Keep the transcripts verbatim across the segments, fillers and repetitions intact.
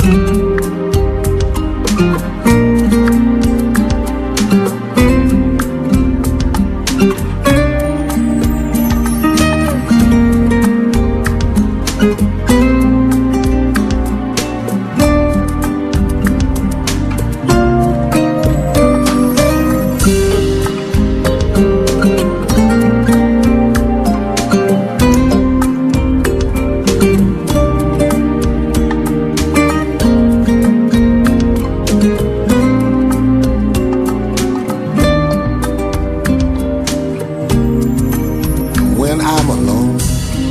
When I'm alone,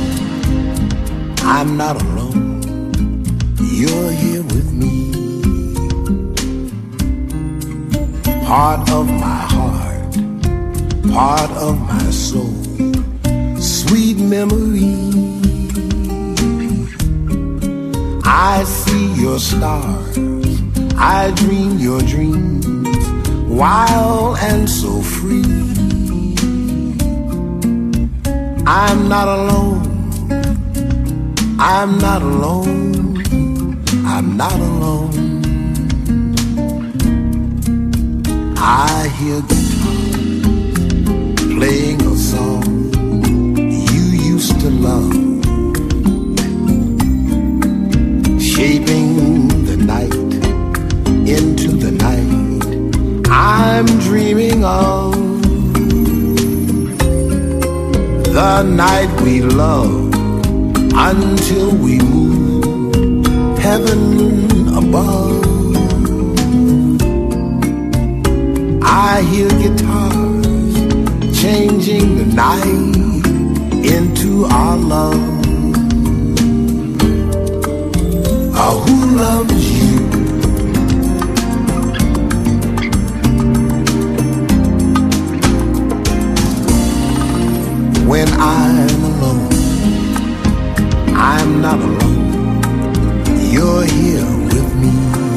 I'm not alone. You're here with me. Part of my heart, part of my soul, sweet memory. I see your stars, I dream your dreams, wild and so free. I'm not alone, I'm not alone, I'm not alone. I hear guitar playing a song you used to love, shaping the night into the night I'm dreaming of. The night we love until we move heaven above. I hear guitars changing the night into our love. Oh, who loves you? When I'm alone, I'm not alone. You're here with me.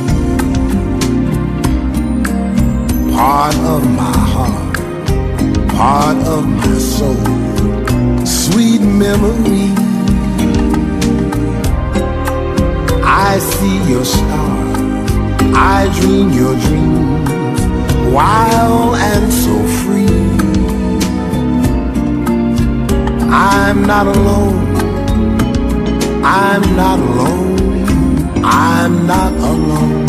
Part of my heart, part of my soul, sweet memory. I see your stars, I dream your dreams, wild and so free. I'm not alone, I'm not alone, I'm not alone.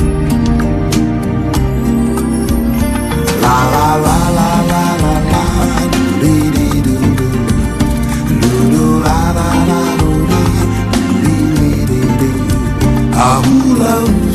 La la la la la la la, dee dee doo doo, doo doo la la la doo dee, dee dee dee dee. Ah, who loves